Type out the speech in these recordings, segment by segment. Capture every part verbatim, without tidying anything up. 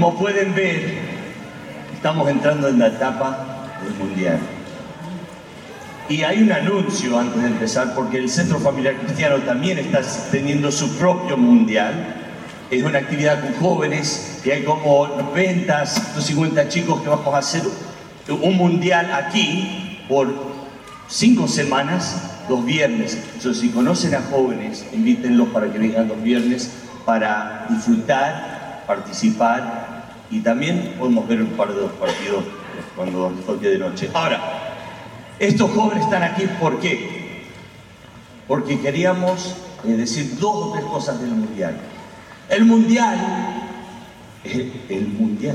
Como pueden ver, estamos entrando en la etapa del Mundial. Y hay un anuncio antes de empezar, porque el Centro Familiar Cristiano también está teniendo su propio Mundial. Es una actividad con jóvenes, que hay como noventa, ciento cincuenta chicos que vamos a hacer un Mundial aquí por cinco semanas, los viernes. Entonces, si conocen a jóvenes, invítenlos para que vengan los viernes para disfrutar, participar, y también podemos ver un par de los partidos cuando toque de noche. Ahora, estos jóvenes están aquí, ¿por qué? Porque queríamos eh, decir dos o tres cosas del Mundial. El Mundial, el, el Mundial,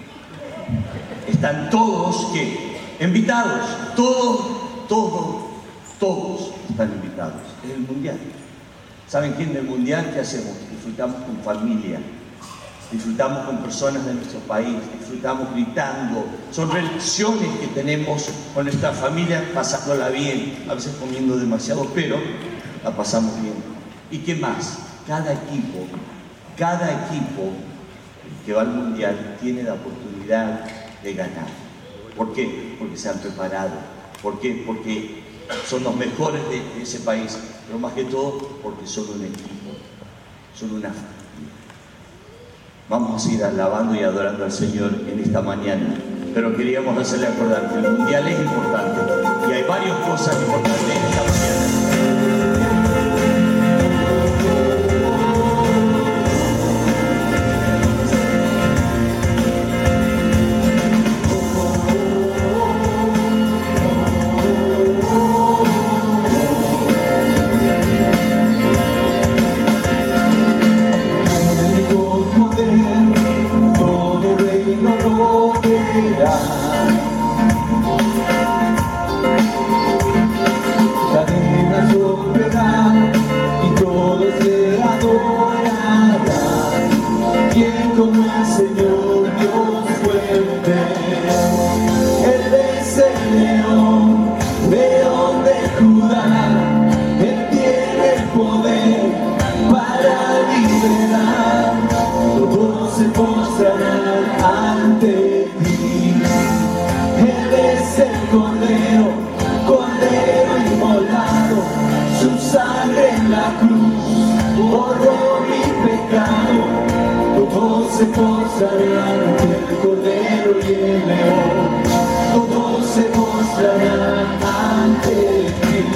están todos, ¿qué? Invitados, todos, todos, todos están invitados. Es el Mundial. ¿Saben qué? En el Mundial, ¿qué hacemos? Disfrutamos con familia, disfrutamos con personas de nuestro país, disfrutamos gritando. Son relaciones que tenemos con nuestra familia, pasándola bien, a veces comiendo demasiado, pero la pasamos bien. ¿Y qué más? Cada equipo, cada equipo que va al Mundial tiene la oportunidad de ganar. ¿Por qué? Porque se han preparado. ¿Por qué? Porque son los mejores de, de ese país, pero más que todo porque son un equipo, son una familia. Vamos a seguir alabando y adorando al Señor en esta mañana, pero queríamos hacerle acordar que el Mundial es importante y hay varias cosas importantes en esta mañana. Cadenas romperán y todos se adorarán. ¿Quién como el Señor Dios fuerte? Él es el león, león de Judá. Él tiene el poder para liberar. Todos se postrarán ante ti. Él es el Cordero, Cordero inmolado, su sangre en la cruz borró mi pecado. Todos se postrarán ante el Cordero y el León, todos se postrarán ante ti.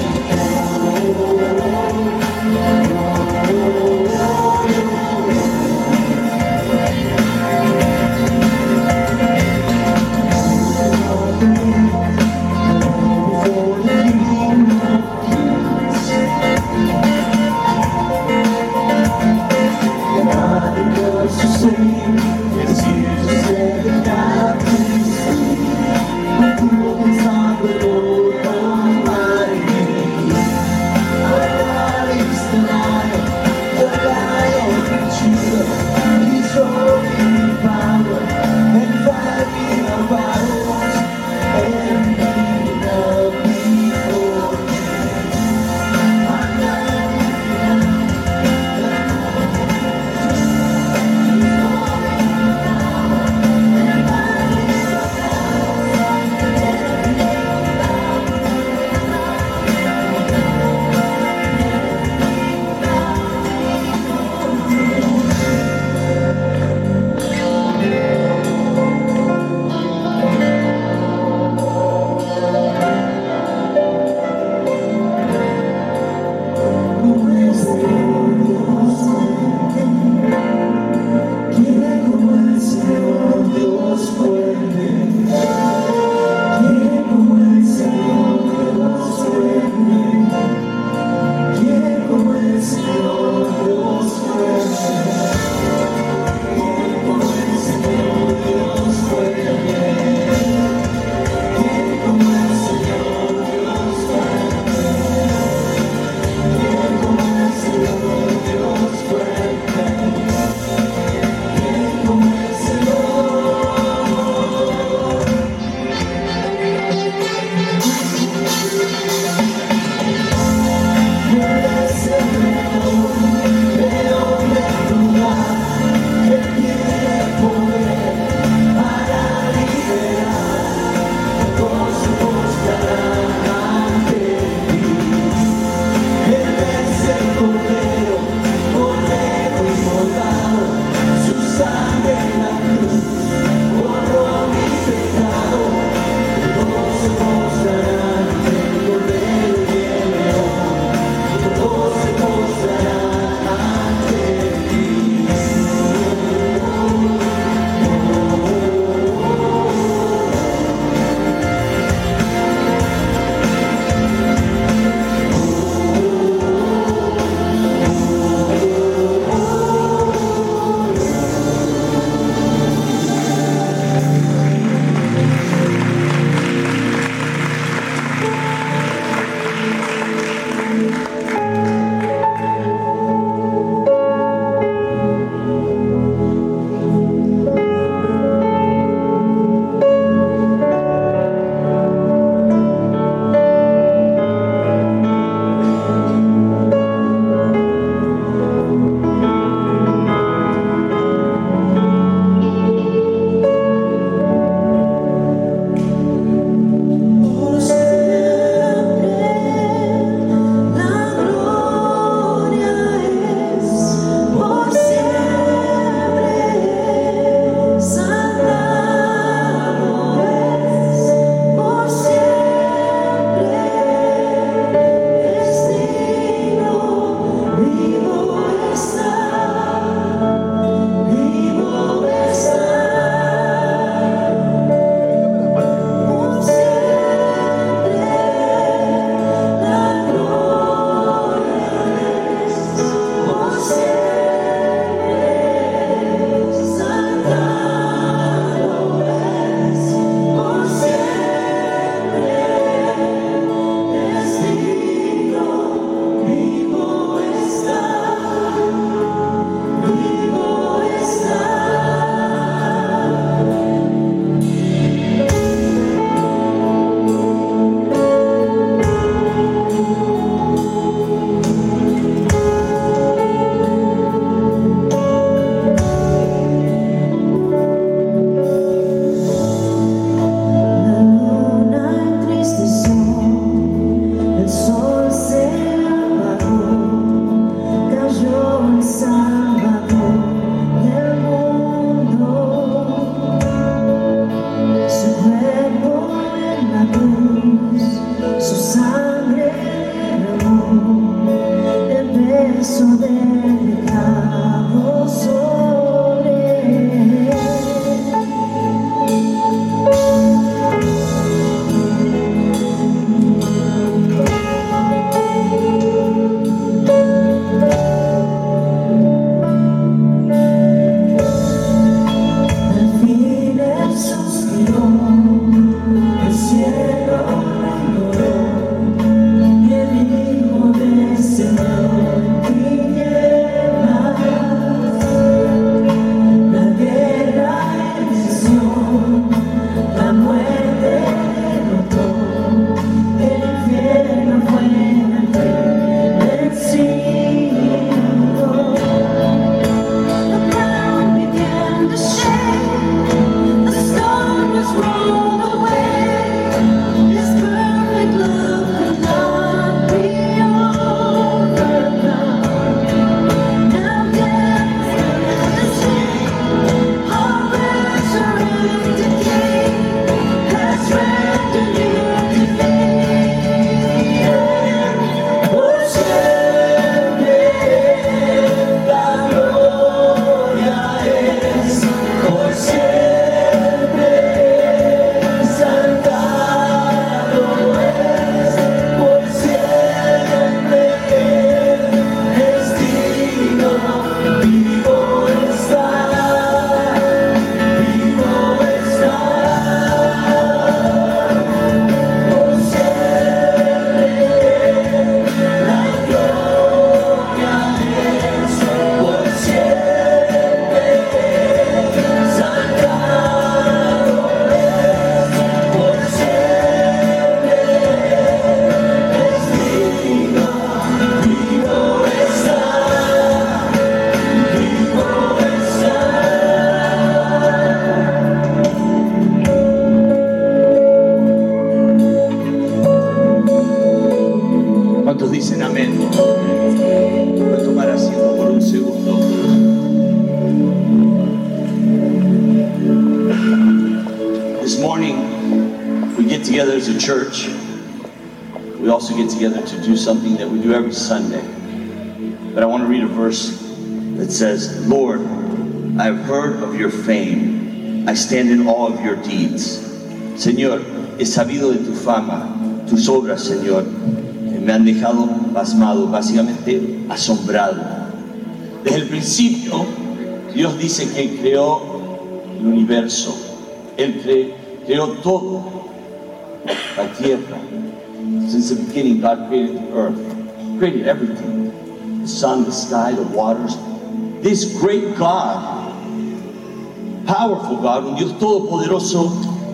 morning, we get together as a church. We also get together to do something that we do every Sunday. But I want to read a verse that says, Lord, I have heard of your fame. I stand in awe of your deeds. Señor, he sabido de tu fama, tus obras, Señor, me han dejado pasmado, básicamente asombrado. Desde el principio, Dios dice que Él creó el universo. Él cre creó todo, la tierra. Since the beginning, God created the earth, created everything. The sun, the sky, the waters. This great God, powerful God, un Dios todopoderoso,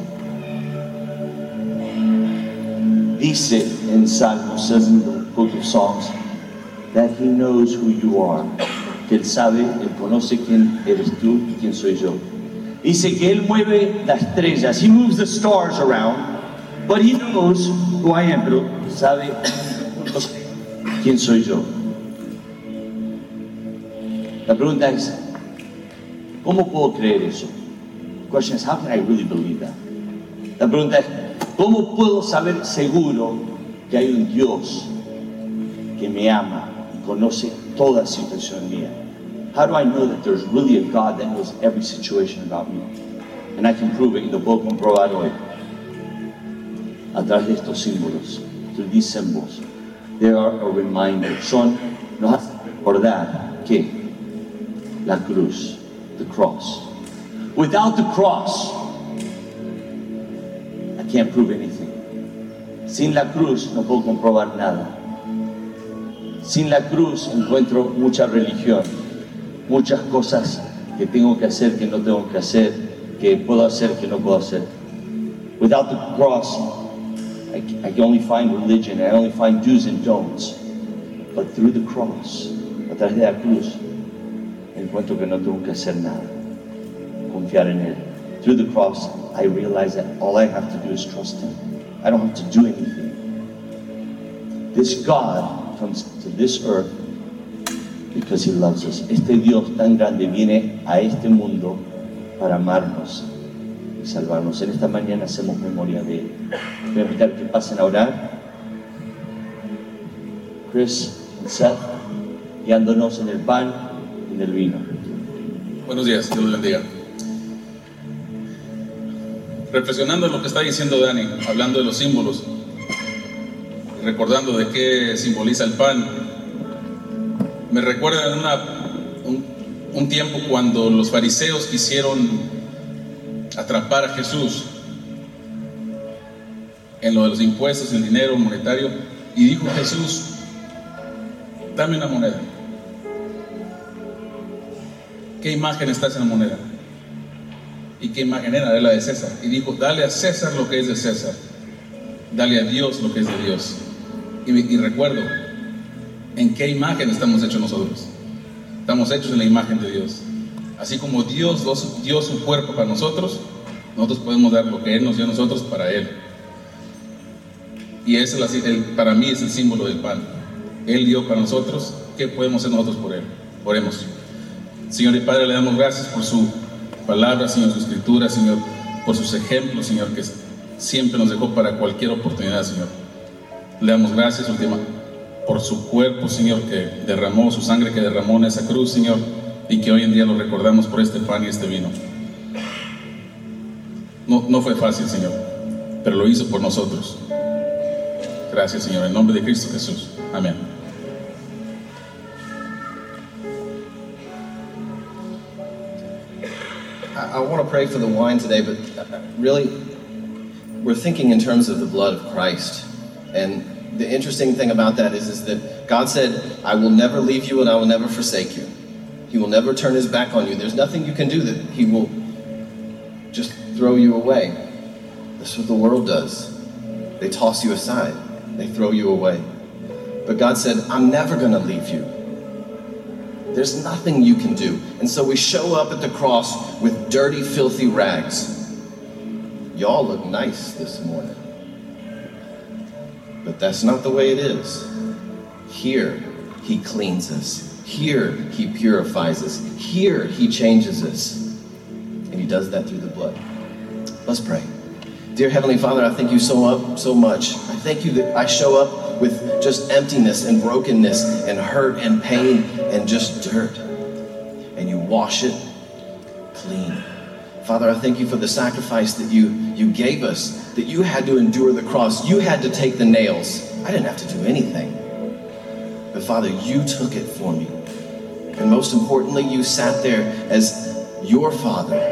dice en Salmos, says in the book of Psalms, that He knows who you are. Que Él sabe, Él conoce quién eres tú y quién soy yo. Dice que Él mueve las estrellas. He moves the stars around, but He knows who I am, pero sabe quién soy yo. La pregunta es, ¿cómo puedo creer eso? The question is, how can I really believe that? La pregunta es, ¿cómo puedo saber seguro que hay un Dios que me ama y conoce toda situación mía? How do I know that there's really a God that knows every situation about me? And I can prove it, y lo puedo comprobar hoy. A través de estos símbolos, through these symbols, they are a reminder. Son, nos hacen recordar que la cruz, the cross. Without the cross, I can't prove anything. Sin la cruz no puedo comprobar nada. Sin la cruz encuentro mucha religión, muchas cosas que tengo que hacer, que no tengo que hacer, que puedo hacer, que no puedo hacer. Without the cross, I, I can only find religion, I only find do's and don'ts. But through the cross, a través de la cruz, encuentro que no tengo que hacer nada, confiar en Él. Through the cross, I realize that all I have to do is trust Him. I don't have to do anything. This God comes to this earth because He loves us. Este Dios tan grande viene a este mundo para amarnos y salvarnos. En esta mañana hacemos memoria de Él. Voy a invitar que pasen a orar. Chris y Seth, guiándonos en el pan y en el vino. Buenos días, Dios los bendiga. Reflexionando en lo que está diciendo Dani, hablando de los símbolos, recordando de qué simboliza el pan, me recuerda en una, un, un tiempo cuando los fariseos quisieron atrapar a Jesús en lo de los impuestos, el dinero monetario, y dijo Jesús, dame una moneda. ¿Qué imagen está en la moneda? ¿Y qué imagen era? Era la de César. Y dijo, dale a César lo que es de César, dale a Dios lo que es de Dios. Y, y recuerdo, ¿en qué imagen estamos hechos nosotros? Estamos hechos en la imagen de Dios. Así como Dios dio su cuerpo para nosotros, nosotros podemos dar lo que Él nos dio a nosotros para Él. Y ese es el, para mí es el símbolo del pan. Él dio para nosotros, ¿qué podemos hacer nosotros por Él? Oremos. Señor y Padre, le damos gracias por su palabra, Señor, su escritura, Señor, por sus ejemplos, Señor, que siempre nos dejó para cualquier oportunidad, Señor. Le damos gracias, última, por su cuerpo, Señor, que derramó, su sangre que derramó en esa cruz, Señor, y que hoy en día lo recordamos por este pan y este vino. No, no fue fácil, Señor, pero lo hizo por nosotros. Gracias, Señor, en nombre de Cristo Jesús. Amén. I want to pray for the wine today, but really, we're thinking in terms of the blood of Christ. And the interesting thing about that is, is that God said, I will never leave you and I will never forsake you. He will never turn His back on you. There's nothing you can do that He will just throw you away. That's what the world does. They toss you aside. They throw you away. But God said, I'm never going to leave you. There's nothing you can do. And so we show up at the cross with dirty, filthy rags. Y'all look nice this morning. But that's not the way it is. Here, He cleans us. Here, He purifies us. Here, He changes us. And He does that through the blood. Let's pray. Dear Heavenly Father, I thank you so up so much. I thank you that I show up with just emptiness and brokenness and hurt and pain and just dirt. And you wash it clean. Father, I thank you for the sacrifice that you, you gave us, that you had to endure the cross. You had to take the nails. I didn't have to do anything. But Father, you took it for me. And most importantly, you sat there as your Father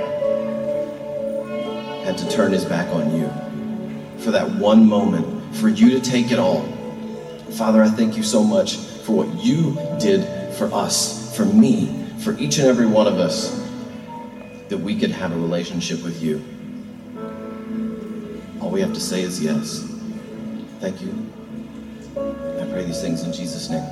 had to turn his back on you for that one moment, for you to take it all. Father, I thank you so much for what you did for us, for me, for each and every one of us, that we could have a relationship with you. All we have to say is yes. Thank you. I pray these things in Jesus' name.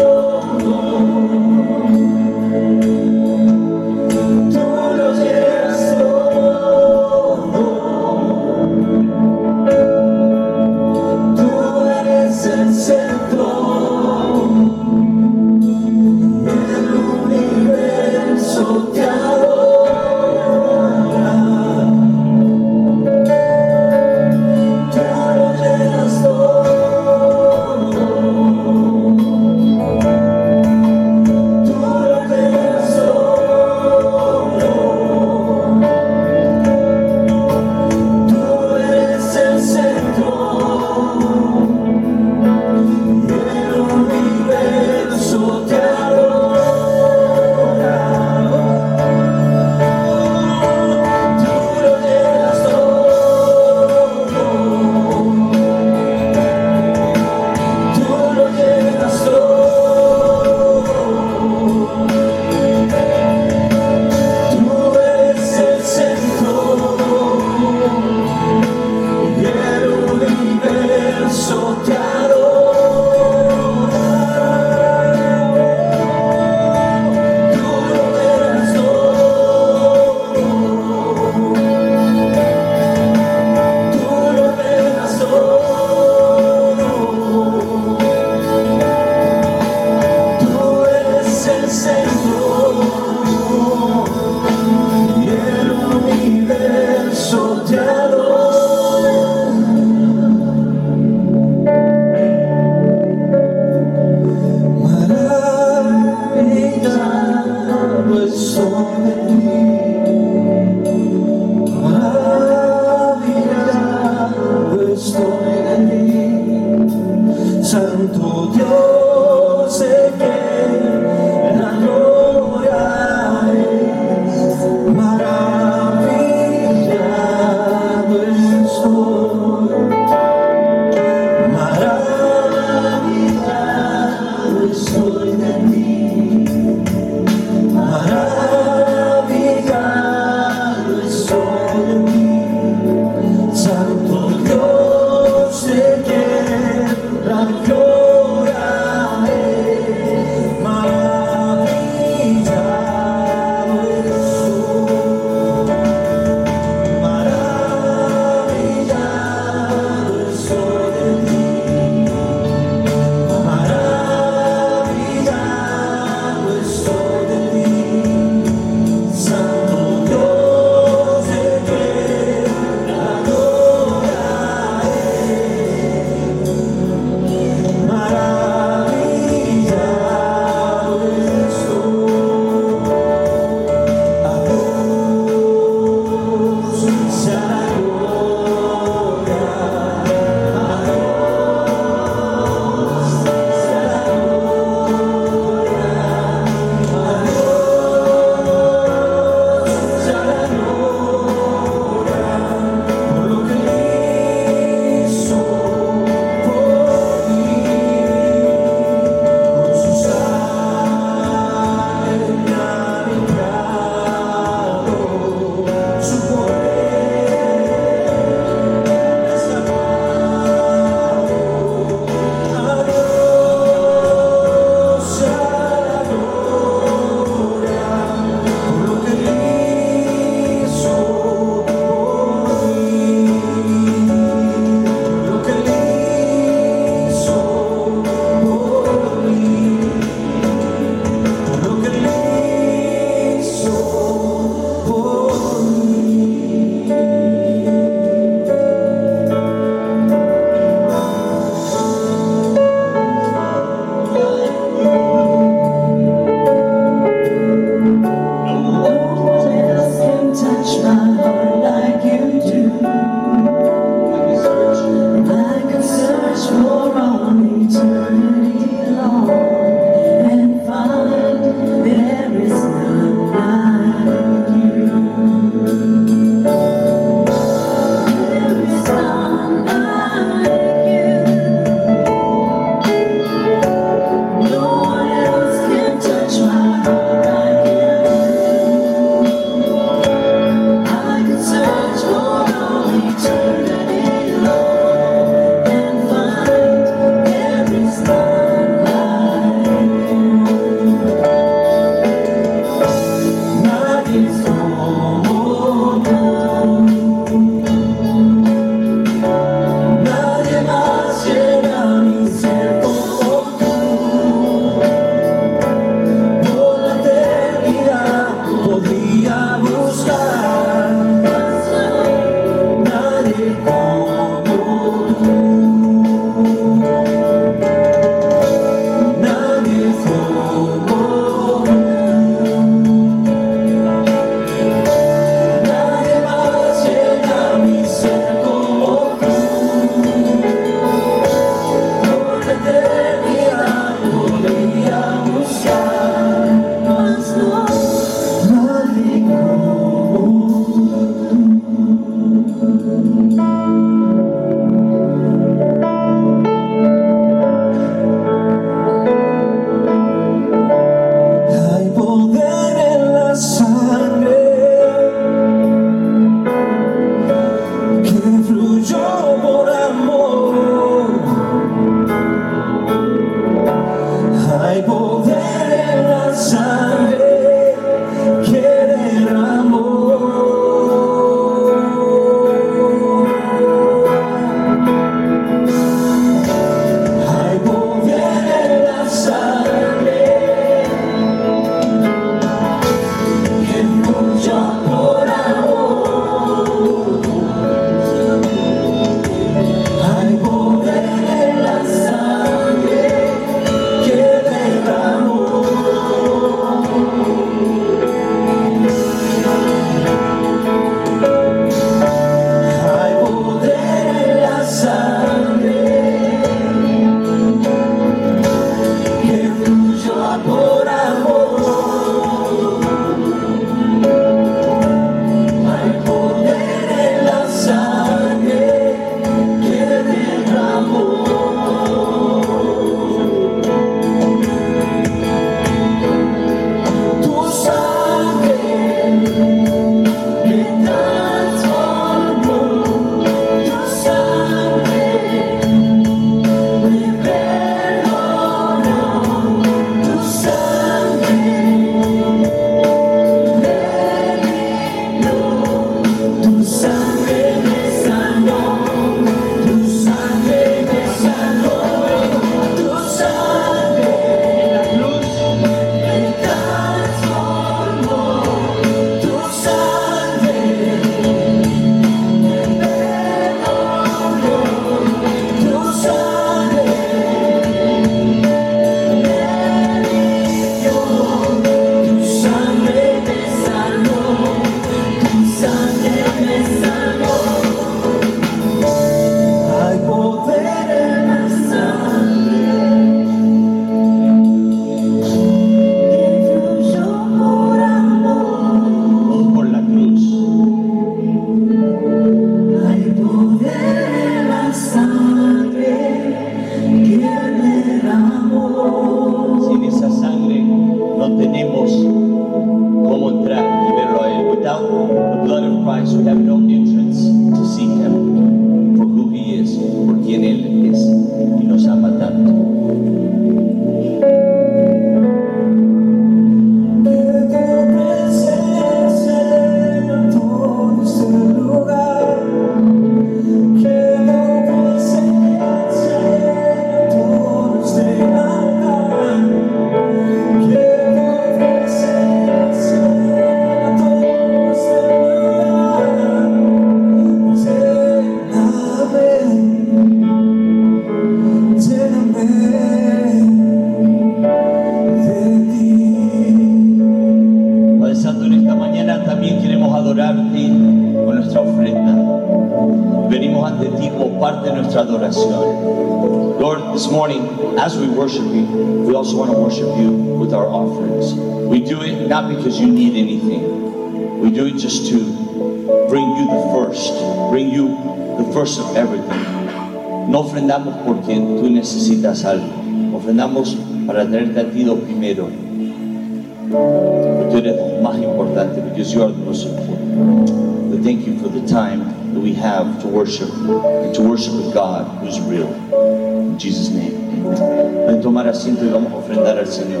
oración. Lord, this morning, as we worship you, we also want to worship you with our offerings. We do it not because you need anything. We do it just to bring you the first, bring you the first of everything. No ofrendamos porque tú necesitas algo. Ofrendamos para traerte a ti lo primero. Porque tú eres lo más importante, because you are the most important. We thank you for the time that we have to worship, and to worship with God who's real. In Jesus' name, amen. Ven a tomar asiento y vamos a ofrendar al Señor.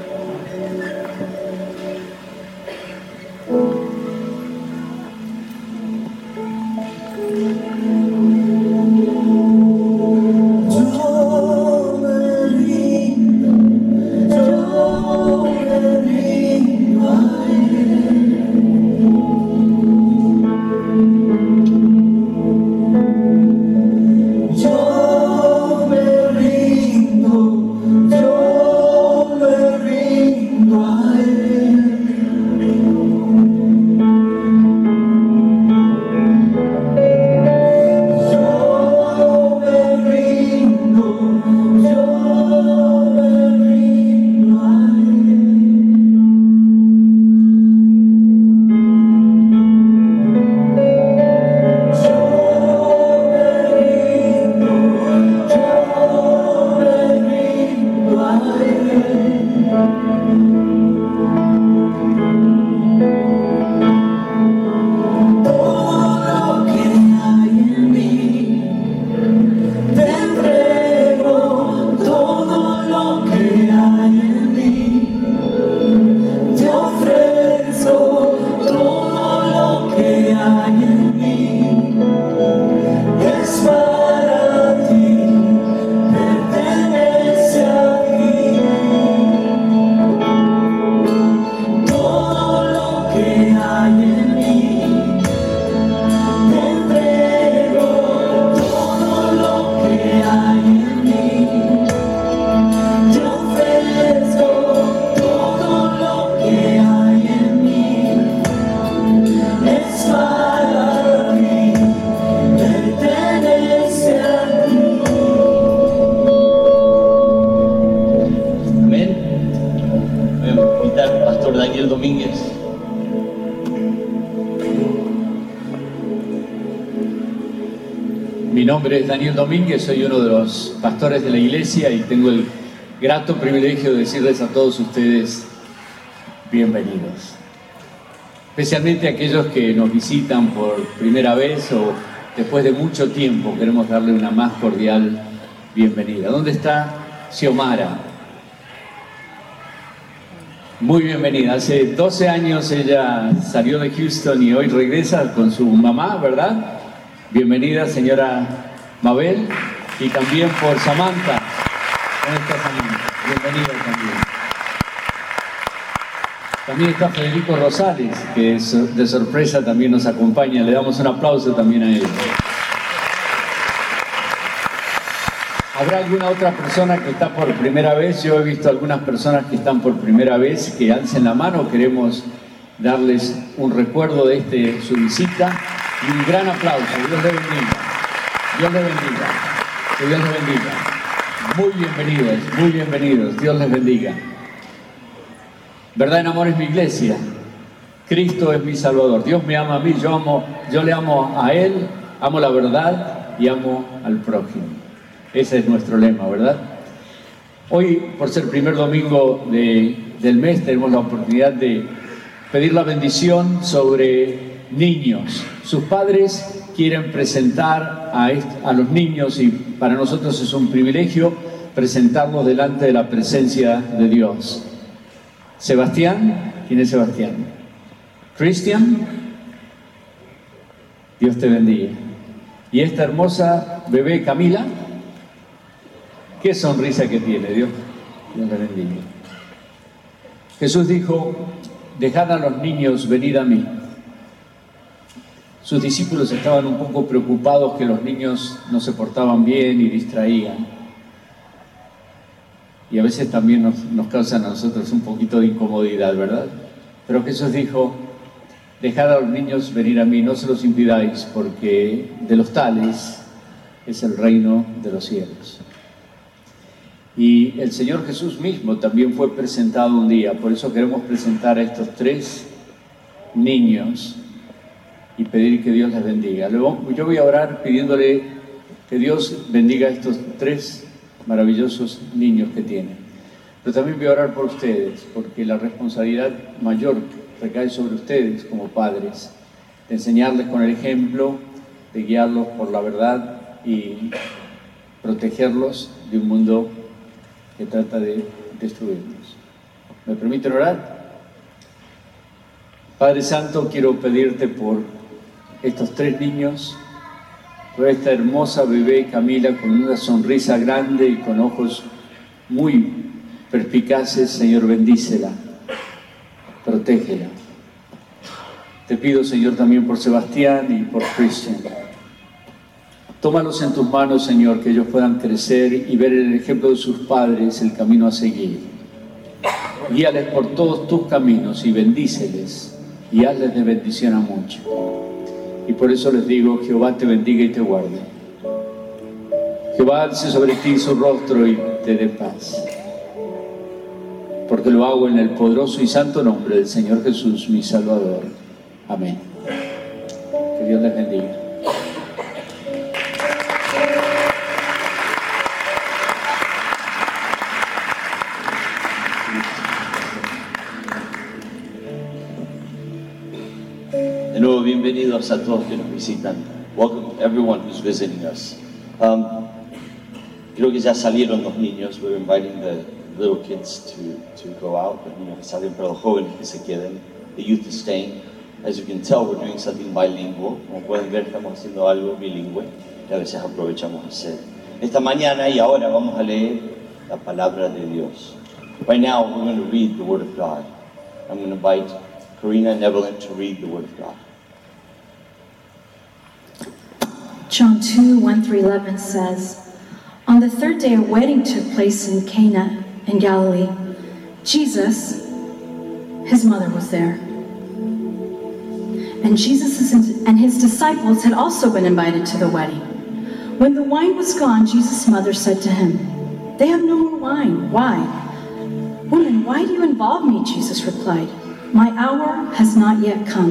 Mi nombre es Daniel Domínguez, soy uno de los pastores de la iglesia y tengo el grato privilegio de decirles a todos ustedes bienvenidos. Especialmente a aquellos que nos visitan por primera vez o después de mucho tiempo, queremos darle una más cordial bienvenida. ¿Dónde está Xiomara? Muy bienvenida. Hace doce años ella salió de Houston y hoy regresa con su mamá, ¿verdad? Bienvenida, señora Mabel, y también por Samantha. ¿Cómo está Samantha? Bienvenida también. También está Federico Rosales, que es de sorpresa también nos acompaña. Le damos un aplauso también a él. ¿Habrá alguna otra persona que está por primera vez? Yo he visto algunas personas que están por primera vez, que alcen la mano. Queremos darles un recuerdo de este, su visita. Y un gran aplauso. Dios le bendiga. Dios le bendiga. Que Dios les bendiga. Muy bienvenidos, muy bienvenidos. Dios les bendiga. Verdad en amor es mi iglesia. Cristo es mi Salvador. Dios me ama a mí, yo amo, yo le amo a Él, amo la verdad y amo al prójimo. Ese es nuestro lema, ¿verdad? Hoy, por ser primer domingo de, del mes, tenemos la oportunidad de pedir la bendición sobre niños. Sus padres quieren presentar a, a los niños y para nosotros es un privilegio presentarlos delante de la presencia de Dios. Sebastián, ¿quién es Sebastián? Cristian, Dios te bendiga. Y esta hermosa bebé Camila, qué sonrisa que tiene, Dios, Dios le bendiga. Jesús dijo, dejad a los niños venir a mí. Sus discípulos estaban un poco preocupados que los niños no se portaban bien y distraían. Y a veces también nos, nos causan a nosotros un poquito de incomodidad, ¿verdad? Pero Jesús dijo, dejad a los niños venir a mí, no se los impidáis, porque de los tales es el reino de los cielos. Y el Señor Jesús mismo también fue presentado un día, por eso queremos presentar a estos tres niños y pedir que Dios les bendiga. Luego, yo voy a orar pidiéndole que Dios bendiga a estos tres maravillosos niños que tienen. Pero también voy a orar por ustedes, porque la responsabilidad mayor recae sobre ustedes como padres, de enseñarles con el ejemplo, de guiarlos por la verdad y protegerlos de un mundo que trata de destruirnos. ¿Me permiten orar? Padre Santo, quiero pedirte por estos tres niños, por esta hermosa bebé Camila con una sonrisa grande y con ojos muy perspicaces. Señor, bendícela, protégela. Te pido, Señor, también por Sebastián y por Christian. Tómalos en tus manos, Señor, que ellos puedan crecer y ver en el ejemplo de sus padres el camino a seguir. Guíales por todos tus caminos y bendíceles y hazles de bendición a muchos. Y por eso les digo, Jehová te bendiga y te guarde. Jehová alce sobre ti su rostro y te dé paz. Porque lo hago en el poderoso y santo nombre del Señor Jesús, mi Salvador. Amén. Que Dios les bendiga. De nuevo, bienvenidos a todos que nos visitan. Welcome everyone who's visiting us. Um, creo que ya salieron los niños. We're inviting the little kids to, to go out. Los niños que salen, pero los jóvenes que se queden. The youth is staying. As you can tell, we're doing something bilingual. Como pueden ver, estamos haciendo algo bilingüe que a veces aprovechamos a hacer. Esta mañana y ahora vamos a leer la palabra de Dios. Right now, we're going to read the Word of God. I'm going to invite Karina and Evelyn to read the Word of God. John two, one through eleven says, on the third day a wedding took place in Cana in Galilee. Jesus, his mother was there. And Jesus and his disciples had also been invited to the wedding. When the wine was gone, Jesus' mother said to him, they have no more wine. Why? Woman, why do you involve me? Jesus replied, my hour has not yet come.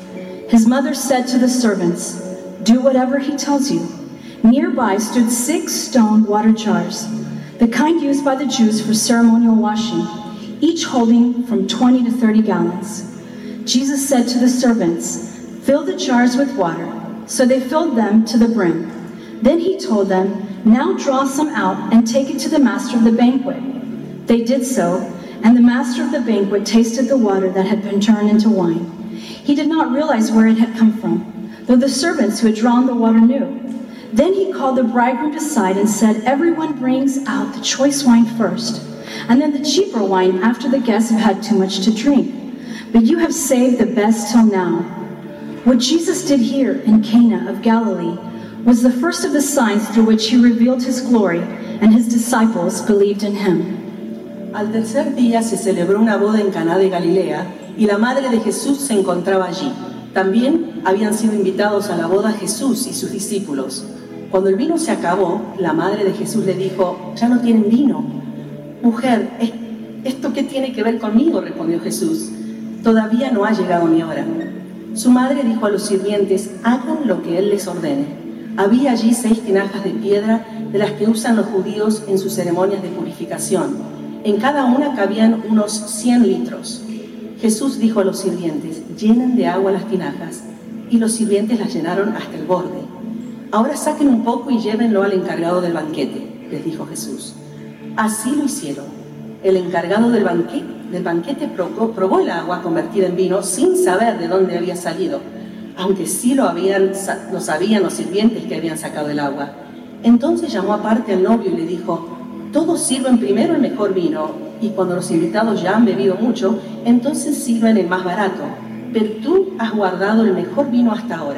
His mother said to the servants, do whatever he tells you. Nearby stood six stone water jars, the kind used by the Jews for ceremonial washing, each holding from twenty to thirty gallons. Jesus said to the servants, fill the jars with water. So they filled them to the brim. Then he told them, now draw some out and take it to the master of the banquet. They did so, and the master of the banquet tasted the water that had been turned into wine. He did not realize where it had come from, though the servants who had drawn the water knew. Then he called the bridegroom aside and said, everyone brings out the choice wine first, and then the cheaper wine after the guests have had too much to drink. But you have saved the best till now. What Jesus did here in Cana of Galilee was the first of the signs through which he revealed his glory, and his disciples believed in him. Al tercer día se celebró una boda en Caná de Galilea, y la madre de Jesús se encontraba allí. También habían sido invitados a la boda Jesús y sus discípulos. Cuando el vino se acabó, la madre de Jesús le dijo, ya no tienen vino. Mujer, ¿esto qué tiene que ver conmigo?, respondió Jesús. Todavía no ha llegado mi hora. Su madre dijo a los sirvientes, hagan lo que él les ordene. Había allí seis tinajas de piedra de las que usan los judíos en sus ceremonias de purificación. En cada una cabían unos cien litros. Jesús dijo a los sirvientes, llenen de agua las tinajas, y los sirvientes las llenaron hasta el borde. Ahora saquen un poco y llévenlo al encargado del banquete, les dijo Jesús. Así lo hicieron. El encargado del banquete, del banquete probó, probó el agua convertida en vino sin saber de dónde había salido, aunque sí lo, habían, lo sabían los sirvientes que habían sacado el agua. Entonces llamó aparte al novio y le dijo, todos sirven primero el mejor vino, y cuando los invitados ya han bebido mucho, entonces sirven el más barato, pero tú has guardado el mejor vino hasta ahora.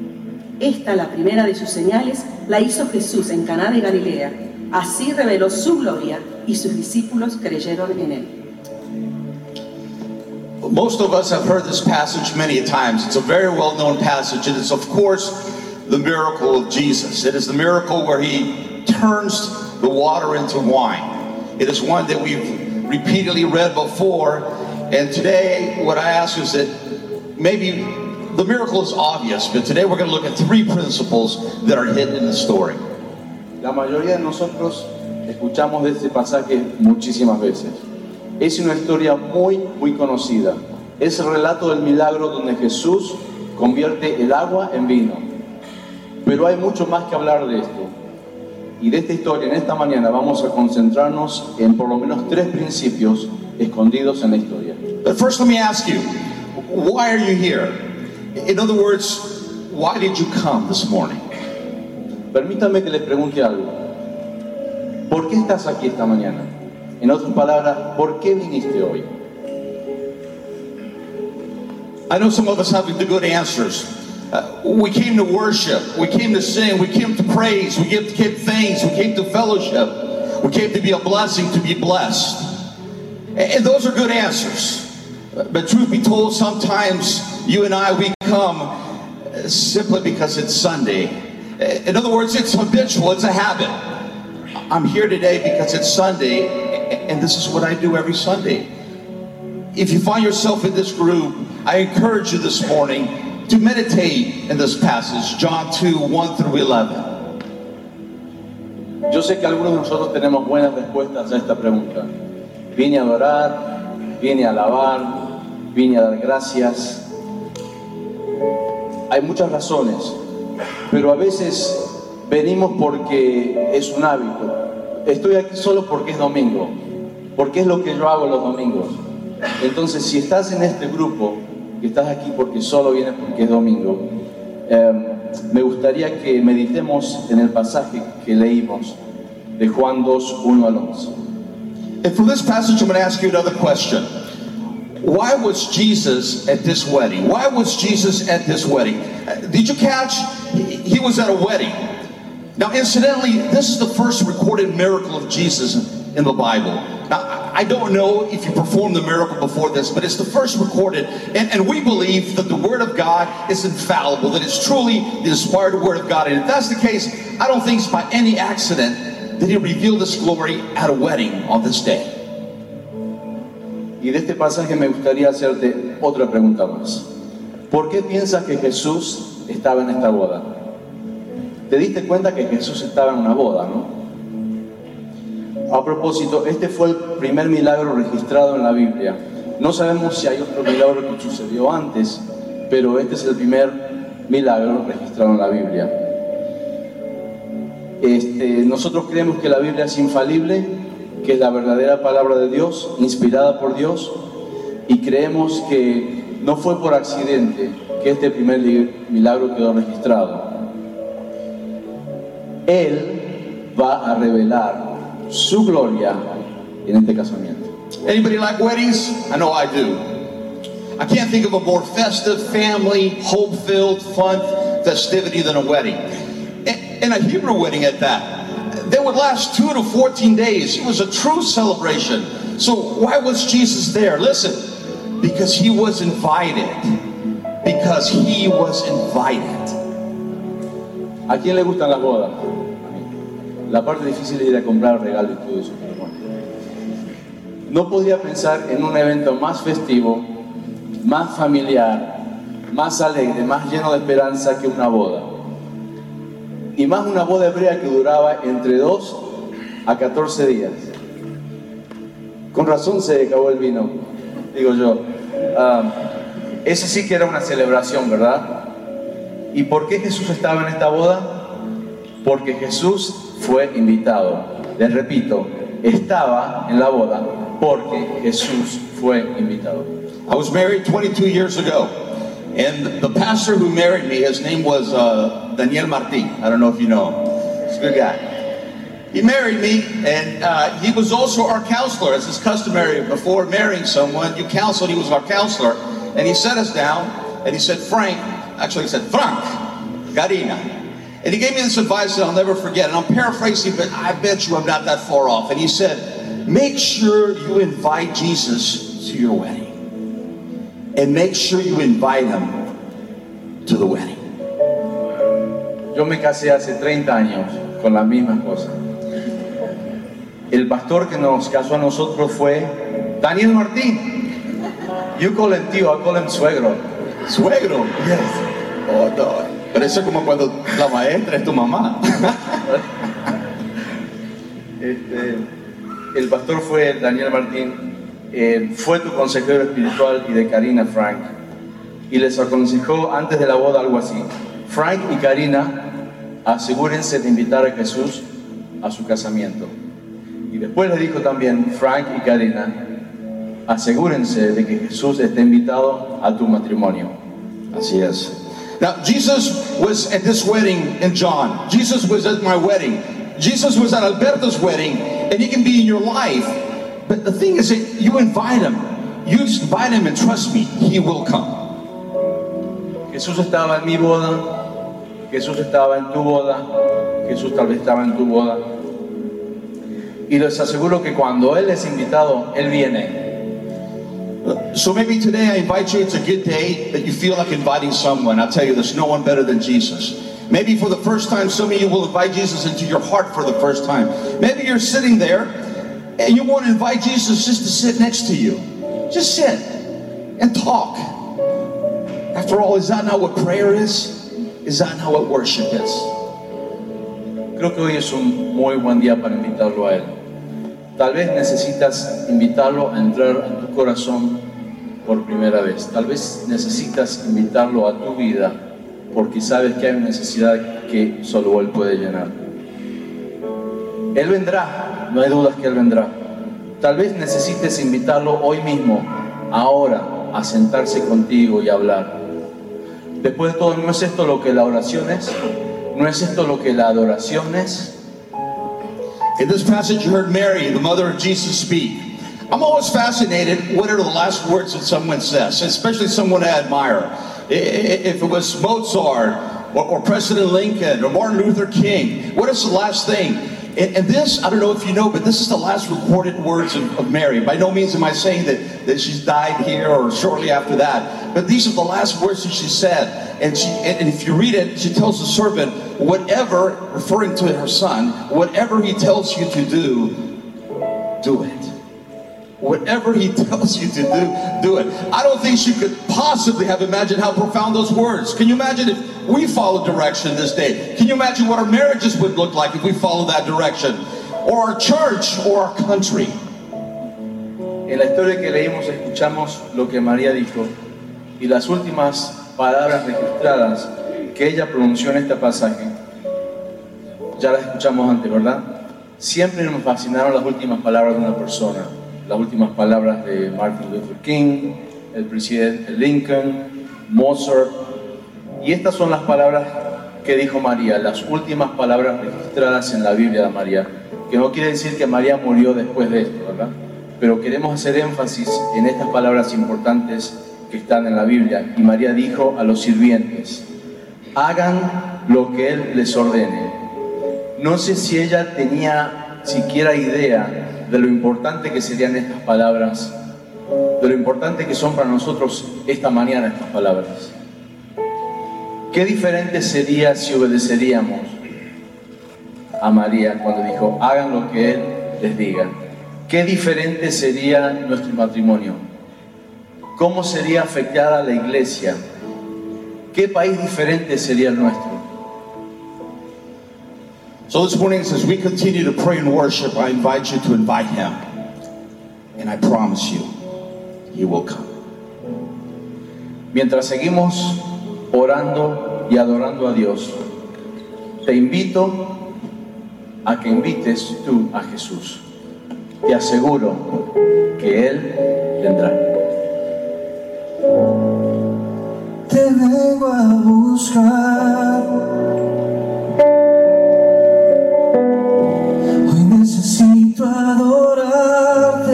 Esta, la primera de sus señales, la hizo Jesús en Caná de Galilea. Así reveló su gloria y sus discípulos creyeron en él. Most of us have heard this passage many times. It's a very well-known passage. It is, of course, the miracle of Jesus. It is the miracle where he turns the water into wine. It is one that we've repeatedly read before. And today, what I ask is that maybe the miracle is obvious, but today we're going to look at three principles that are hidden in the story. La mayoría de nosotros escuchamos de este pasaje muchísimas veces. Es una historia muy, muy conocida. Es el relato del milagro donde Jesús convierte el agua en vino. Pero hay mucho más que hablar de esto. Y de esta historia, en esta mañana, vamos a concentrarnos en por lo menos tres principios escondidos en la historia. But first, let me ask you, why are you here? In other words, why did you come this morning? Permítame que les pregunte algo. ¿Por qué estás aquí esta mañana? En otras palabras, ¿por qué viniste hoy? I know some of us have the good answers. Uh, we came to worship, we came to sing, we came to praise, we came to give thanks, we came to fellowship, we came to be a blessing, to be blessed. And those are good answers. But truth be told, sometimes you and I, we come simply because it's Sunday. In other words, it's habitual, it's a habit. I'm here today because it's Sunday, and this is what I do every Sunday. If you find yourself in this group, I encourage you this morning to meditate in this passage, John two, one through eleven. Yo sé que algunos de nosotros tenemos buenas respuestas a esta pregunta. Vine a adorar, vine a alabar, vine a dar gracias. Hay muchas razones, pero a veces venimos porque es un hábito. Estoy aquí solo porque es domingo, porque es lo que yo hago los domingos. Entonces, si estás en este grupo, que estás aquí porque solo vienes porque es domingo, eh, me gustaría que meditemos en el pasaje que leímos de Juan dos, uno al once. And from this passage, I'm going to ask you another question. Why was Jesus at this wedding? Why was Jesus at this wedding? Did you catch? He was at a wedding. Now, incidentally, this is the first recorded miracle of Jesus in the Bible. Now, I don't know if you performed the miracle before this, but it's the first recorded. And, and we believe that the Word of God is infallible, that it's truly the inspired Word of God. And if that's the case, I don't think it's by any accident that He revealed this glory at a wedding on this day. Y de este pasaje me gustaría hacerte otra pregunta más. ¿Por qué piensas que Jesús estaba en esta boda? ¿Te diste cuenta que Jesús estaba en una boda, no? A propósito, este fue el primer milagro registrado en la Biblia. No sabemos si hay otro milagro que sucedió antes, pero este es el primer milagro registrado en la Biblia. Este, nosotros creemos que la Biblia es infalible, que es la verdadera palabra de Dios, inspirada por Dios, y creemos que no fue por accidente que este primer milagro quedó registrado. Él va a revelar su gloria en este casamiento. Anybody like weddings? I know I do. I can't think of a more festive, family, hope-filled, fun festivity than a wedding. And a Hebrew wedding at that. They would last two to fourteen days. It was a true celebration. So why was Jesus there? Listen, because he was invited. Because he was invited. ¿A quién le gustan las bodas? La parte difícil es ir a comprar regalos y todo eso. No podía pensar en un evento más festivo, más familiar, más alegre, más lleno de esperanza que una boda. Y más una boda hebrea que duraba entre dos a catorce días. Con razón se acabó el vino, digo yo. Uh, ese sí que era una celebración, ¿verdad? ¿Y por qué Jesús estaba en esta boda? Porque Jesús fue invitado. Les repito, estaba en la boda porque Jesús fue invitado. I was married twenty-two years ago, and the pastor who married me, his name was uh, Daniel Martin. I don't know if you know him. He's a good guy. He married me, and uh, he was also our counselor. As is customary, before marrying someone, you counsel. He was our counselor, and he sat us down, and he said, Frank, actually he said, Frank, Garina. And he gave me this advice that I'll never forget. And I'm paraphrasing, but I bet you I'm not that far off. And he said, make sure you invite Jesus to your wedding. And make sure you invite him to the wedding. Yo me casé hace treinta años con la misma esposa. El pastor que nos casó a nosotros fue Daniel Martín. You call him tío, I call him suegro. ¿Suegro? Yes. Oh, no. Pero eso es como cuando la maestra es tu mamá. Este, el pastor fue Daniel Martín, eh, fue tu consejero espiritual y de Karina Frank. Y les aconsejó antes de la boda algo así: Frank y Karina, asegúrense de invitar a Jesús a su casamiento. Y después les dijo también: Frank y Karina, asegúrense de que Jesús esté invitado a tu matrimonio. Así es. Now, Jesus was at this wedding in John. Jesus was at my wedding. Jesus was at Alberto's wedding, and he can be in your life. But the thing is that you invite him. You just invite him and trust me, he will come. Jesús estaba en mi boda, Jesús estaba en tu boda, Jesús tal vez estaba en tu boda. Y les aseguro que cuando Él es invitado, Él viene. So maybe today I invite you, it's a good day that you feel like inviting someone. I'll tell you, there's no one better than Jesus. Maybe for the first time, some of you will invite Jesus into your heart for the first time. Maybe you're sitting there and you want to invite Jesus just to sit next to you. Just sit and talk. After all, is that not what prayer is? Is that not what worship is? Creo que hoy es un muy buen día para invitarlo a Él. Tal vez necesitas invitarlo a entrar en tu corazón por primera vez. Tal vez necesitas invitarlo a tu vida porque sabes que hay una necesidad que solo Él puede llenar. Él vendrá, no hay dudas que Él vendrá. Tal vez necesites invitarlo hoy mismo, ahora, a sentarse contigo y hablar. Después de todo, ¿no es esto lo que la oración es? ¿No es esto lo que la adoración es? In this passage, you heard Mary, the mother of Jesus, speak. I'm always fascinated what are the last words that someone says, especially someone I admire. If it was Mozart, or, or President Lincoln, or Martin Luther King, what is the last thing? And, and this, I don't know if you know, but this is the last recorded words of, of Mary. By no means am I saying that, that she's died here or shortly after that, but these are the last words that she said. And, she, and if you read it, she tells the servant, whatever, referring to her son, whatever he tells you to do, do it. Whatever he tells you to do, do it. I don't think she could possibly have imagined how profound those words. Can you imagine if we followed direction this day? Can you imagine what our marriages would look like if we followed that direction? Or our church, or our country? En la historia que leímos escuchamos lo que María dijo y las últimas palabras registradas que ella pronunció en este pasaje. Ya las escuchamos antes, ¿verdad? Siempre nos fascinaron las últimas palabras de una persona. Las últimas palabras de Martin Luther King, el presidente Lincoln, Mozart. Y estas son las palabras que dijo María, las últimas palabras registradas en la Biblia de María. Que no quiere decir que María murió después de esto, ¿verdad? Pero queremos hacer énfasis en estas palabras importantes que están en la Biblia. Y María dijo a los sirvientes: hagan lo que Él les ordene. No sé si ella tenía siquiera idea de lo importante que serían estas palabras, de lo importante que son para nosotros esta mañana estas palabras. Qué diferente sería si obedeceríamos a María cuando dijo, hagan lo que Él les diga. Qué diferente sería nuestro matrimonio. ¿Cómo sería afectada la iglesia? ¿Qué país diferente sería el nuestro? So this morning, as we continue to pray and worship, I invite you to invite Him. And I promise you, He will come. Mientras seguimos orando y adorando a Dios, te invito a que invites tú a Jesús. Te aseguro que Él vendrá. Te vengo a buscar. Necesito adorarte,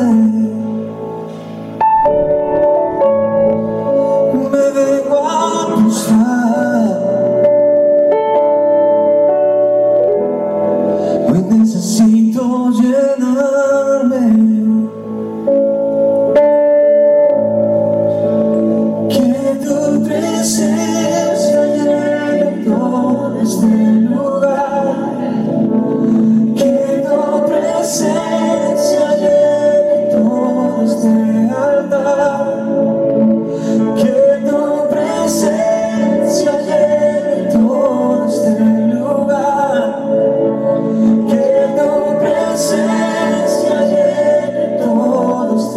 me vengo a buscar. Hoy necesito llenarme, que tu presencia llene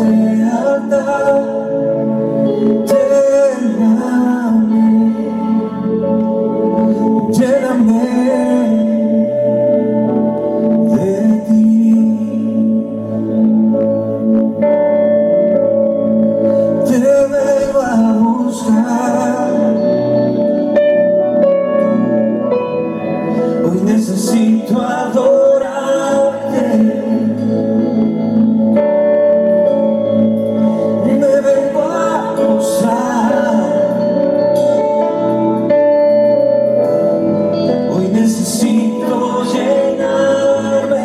lealtad. Lléname, lléname de ti. Te vengo a buscar. Hoy necesito adorarte. Me vengo a gozar. Hoy necesito llenarme.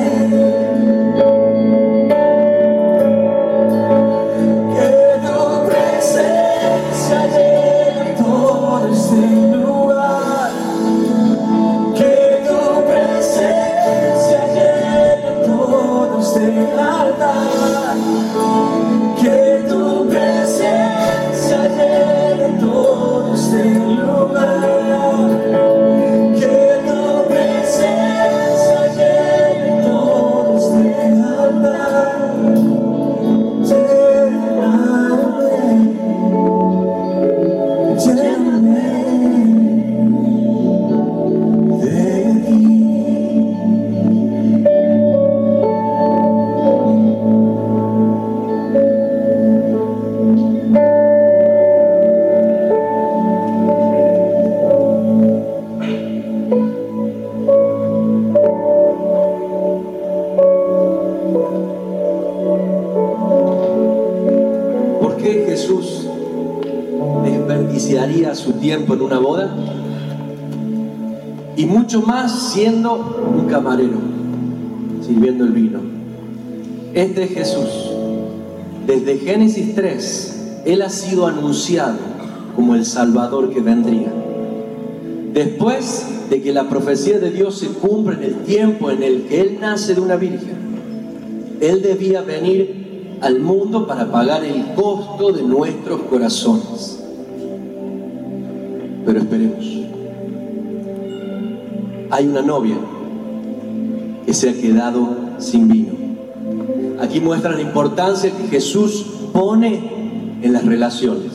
Que tu presencia llene todo este lugar. Que tu presencia llene todo este altar. Que tu presencia llene todo este lugar. Que tu presencia llene todo este altar. Lléname, lléname de ti. ¿Por qué Jesús desperdiciaría su tiempo en una boda? Y mucho más siendo un camarero, sirviendo el vino. Este es Jesús. Desde Génesis tres, Él ha sido anunciado como el Salvador que vendría. Después de que la profecía de Dios se cumpla en el tiempo en el que Él nace de una virgen, Él debía venir al mundo para pagar el costo de nuestros corazones. Pero esperemos. Hay una novia que se ha quedado sin vino. Aquí muestra la importancia que Jesús pone en las relaciones.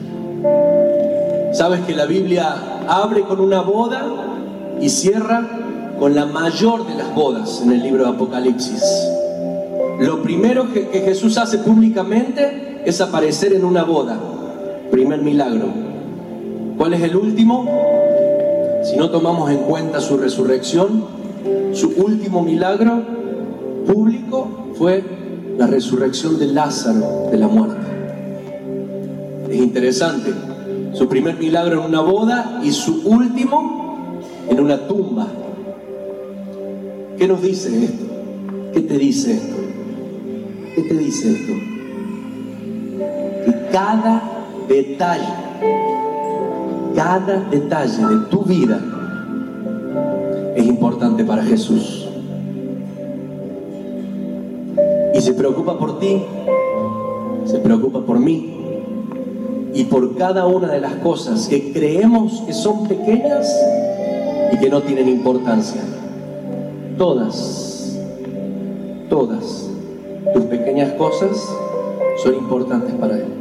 Sabes que la Biblia abre con una boda y cierra con la mayor de las bodas en el libro de Apocalipsis. Lo primero que, que Jesús hace públicamente es aparecer en una boda. Primer milagro. ¿Cuál es el último? Si no tomamos en cuenta su resurrección, su último milagro público fue la resurrección de Lázaro de la muerte. Es interesante. Su primer milagro en una boda y su último en una tumba. ¿Qué nos dice esto? ¿Qué te dice esto? ¿Qué te dice esto? Que cada detalle, cada detalle de tu vida es importante para Jesús. Y se preocupa por ti, se preocupa por mí y por cada una de las cosas que creemos que son pequeñas y que no tienen importancia. Todas, todas tus pequeñas cosas son importantes para Él.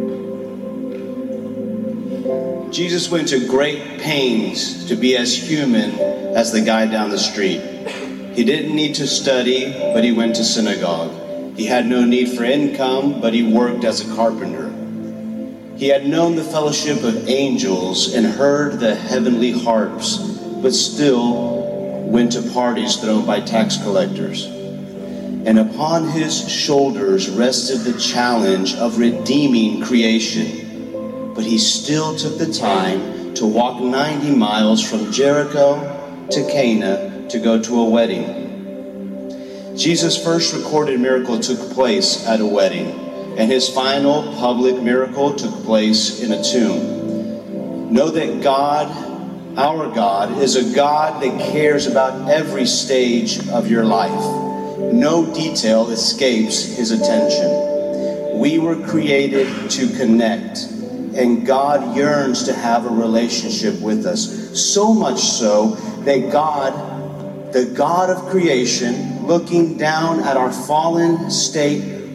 Jesus went to great pains to be as human as the guy down the street. He didn't need to study, but he went to synagogue. He had no need for income, but he worked as a carpenter. He had known the fellowship of angels and heard the heavenly harps, but still went to parties thrown by tax collectors. And upon his shoulders rested the challenge of redeeming creation. But he still took the time to walk ninety miles from Jericho to Cana to go to a wedding. Jesus' first recorded miracle took place at a wedding, and his final public miracle took place in a tomb. Know that God, our God, is a God that cares about every stage of your life. No detail escapes his attention. We were created to connect, and God yearns to have a relationship with us. So much so that God, the God of creation, looking down at our fallen state,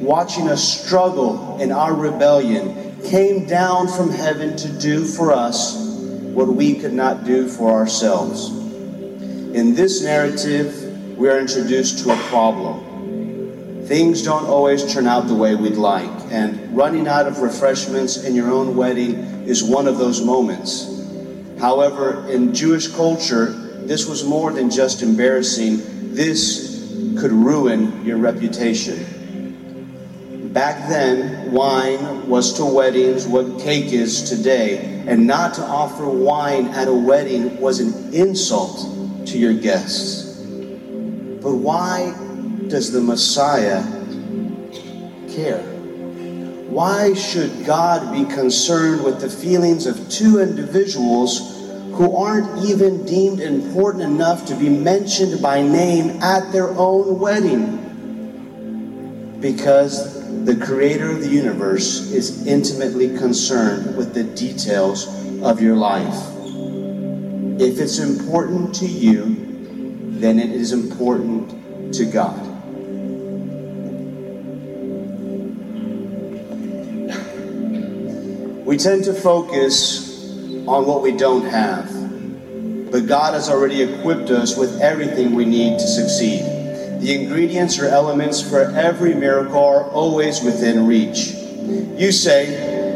watching us struggle in our rebellion, came down from heaven to do for us what we could not do for ourselves. In this narrative, we are introduced to a problem. Things don't always turn out the way we'd like, and running out of refreshments in your own wedding is one of those moments. However, in Jewish culture, this was more than just embarrassing. This could ruin your reputation. Back then, wine was to weddings what cake is today, and not to offer wine at a wedding was an insult to your guests. But why does the Messiah care? Why should God be concerned with the feelings of two individuals who aren't even deemed important enough to be mentioned by name at their own wedding? Because the creator of the universe is intimately concerned with the details of your life. If it's important to you, then it is important to God. We tend to focus on what we don't have, but God has already equipped us with everything we need to succeed. The ingredients or elements for every miracle are always within reach. You say,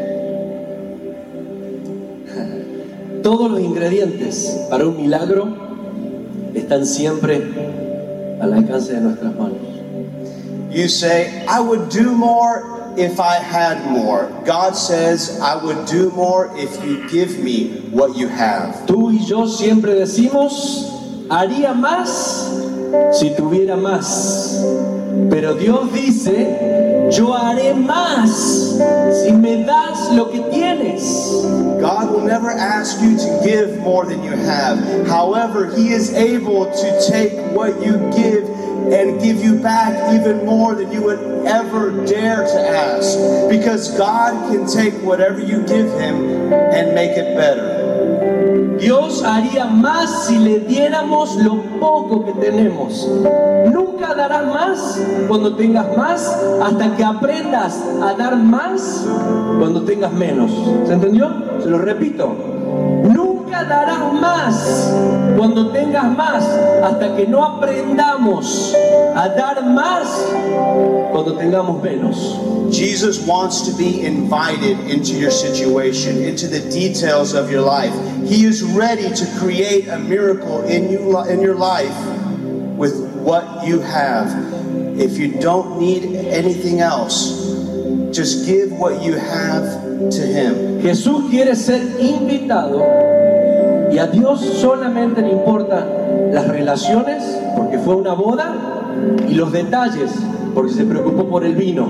todos los ingredientes para un milagro están siempre al alcance de nuestras manos. You say, I would do more if I had more. God says, I would do more if you give me what you have. Tú y yo siempre decimos, haría más si tuviera más. Pero Dios dice, yo haré más si me das lo que tienes. God will never ask you to give more than you have. However, He is able to take what you give and give you back even more than you would ever dare to ask. Because God can take whatever you give Him and make it better. Dios haría más si le diéramos lo poco que tenemos. Nunca darás más cuando tengas más, hasta que aprendas a dar más cuando tengas menos. ¿Se entendió? Se lo repito. Nunca darás más cuando tengas más, hasta que no aprendamos a dar más cuando tengamos menos. Jesus wants to be invited into your situation, into the details of your life. He is ready to create a miracle in you in your life with what you have. If you don't need anything else, just give what you have to Him. Jesús quiere ser invitado, y a Dios solamente le importan las relaciones, porque fue una boda, y los detalles, porque se preocupó por el vino,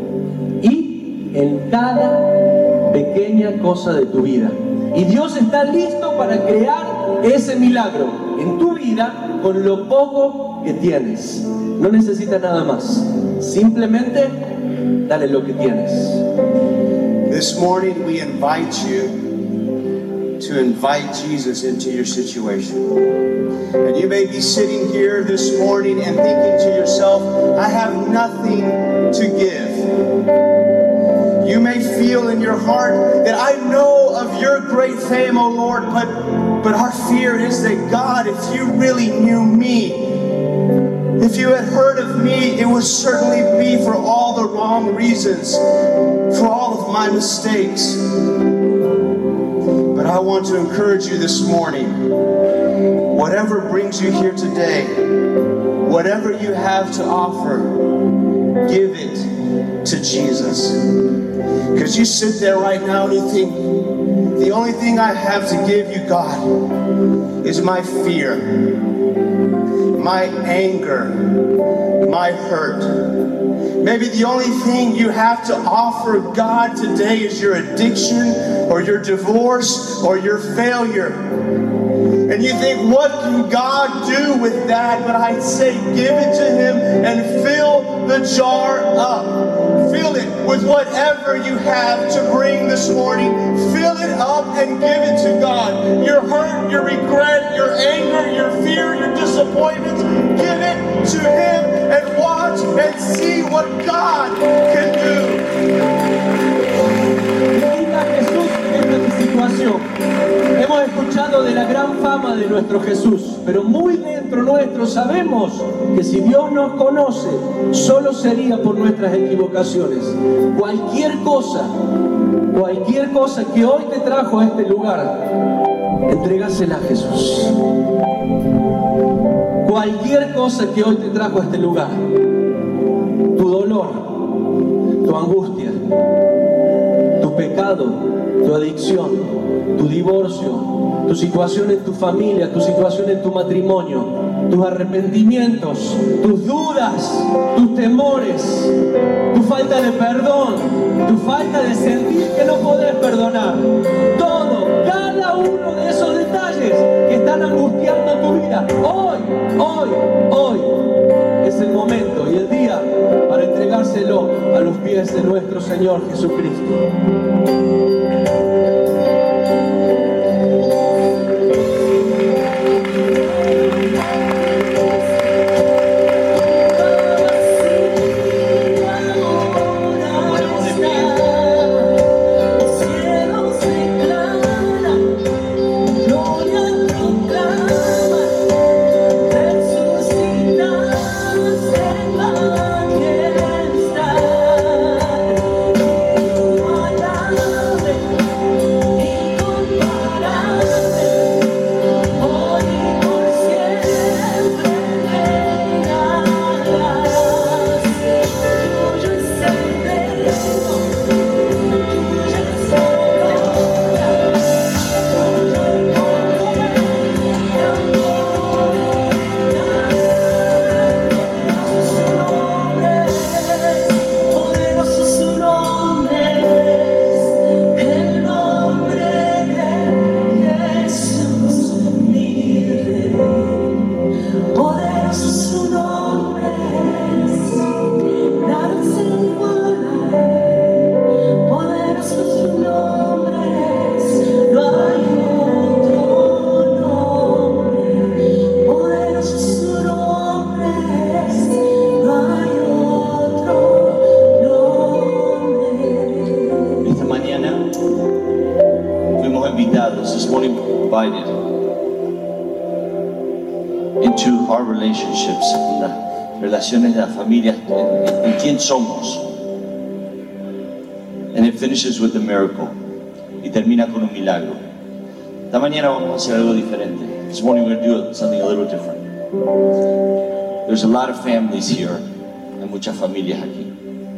y en cada pequeña cosa de tu vida. Y Dios está listo para crear ese milagro en tu vida con lo poco que tienes. No necesita nada más. Simplemente dale lo que tienes. This morning we invite you to invite Jesus into your situation. And you may be sitting here this morning and thinking to yourself, I have nothing to give. You may feel in your heart that I know of your great fame, O Lord, but, but our fear is that, God, if you really knew me, if you had heard of me, it would certainly be for all the wrong reasons, for all of my mistakes. But I want to encourage you this morning, whatever brings you here today, whatever you have to offer, give it to Jesus. Because you sit there right now and you think, the only thing I have to give you, God, is my fear, my anger, my hurt. Maybe the only thing you have to offer God today is your addiction or your divorce or your failure. And you think, what can God do with that? But I say, give it to Him and fill the jar up. fill it with whatever you have to bring this morning. Fill it up and give it to God. Your hurt, your regret, your anger, your fear, your disappointments, give it to Him and watch and see what God can do. Bendiga a Jesús en esta situación. Hemos escuchado de la gran fama de nuestro Jesús, pero muy dentro nuestro sabemos que si Dios nos conoce, solo sería por nuestras equivocaciones. Cualquier cosa, cualquier cosa que hoy te trajo a este lugar, entregásela a Jesús. Cualquier cosa que hoy te trajo a este lugar, tu dolor, tu angustia, tu pecado, tu adicción, tu divorcio, tu situación en tu familia, tu situación en tu matrimonio, tus arrepentimientos, tus dudas, tus temores, tu falta de perdón, tu falta de sentir que no podés perdonar. Todo, cada uno de esos detalles que están angustiando tu vida. Hoy, hoy, hoy es el momento y el día para entregárselo a los pies de nuestro Señor Jesucristo. Relaciones de la familia, en, en quién somos. And it finishes with a miracle. Y termina con un milagro. Esta mañana vamos a hacer algo diferente. This morning we're going to do something a little different. There's a lot of families here. Hay muchas familias aquí.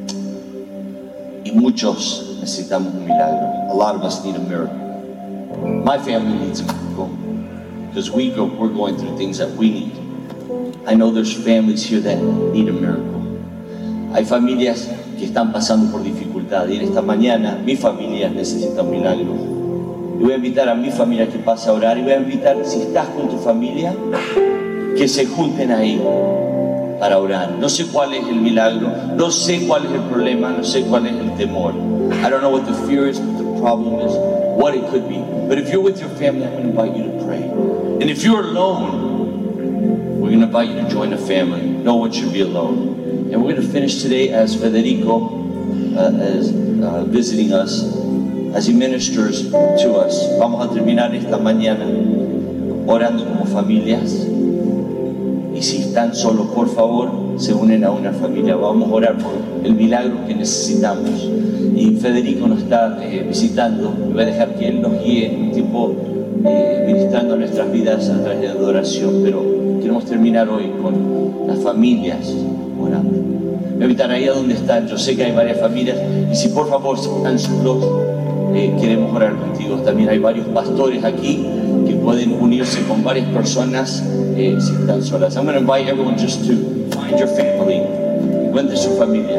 Y muchos necesitamos un milagro. A lot of us need a miracle. My family needs a miracle. Because we go, we're going through things that we need. I know there's families here that need a miracle. Hay familias que están pasando por dificultad y en esta mañana mi familia necesita un milagro. Y voy a invitar a mi familia que pase a orar y voy a invitar, si estás con tu familia, que se junten ahí para orar. No sé cuál es el milagro, no sé cuál es el problema, no sé cuál es el temor. I don't know what the fear is, what the problem is, what it could be. But if you're with your family, I'm going to invite you to pray. And if you're alone, we're going to invite you to join a family. No one should be alone. And we're going to finish today as Federico uh, is uh, visiting us, as he ministers to us. Vamos a terminar esta mañana orando como familias. Y si están solos, por favor, se unen a una familia. Vamos a orar por el milagro que necesitamos. Y Federico nos está eh, visitando. Y voy a dejar que él nos guíe en un tiempo eh, ministrando nuestras vidas a través de adoración. Pero queremos terminar hoy con las familias orando. Voy a invitar ahí a donde están. Yo sé que hay varias familias. Y si por favor están solos, eh, queremos orar contigo. También hay varios pastores aquí que pueden unirse con varias personas eh, si están solas. I'm going to invite everyone just to find your family. Encuentre su familia.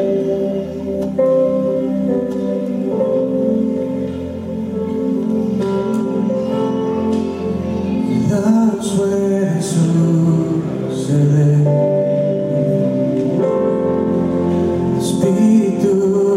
Nada puede suceder. Espíritu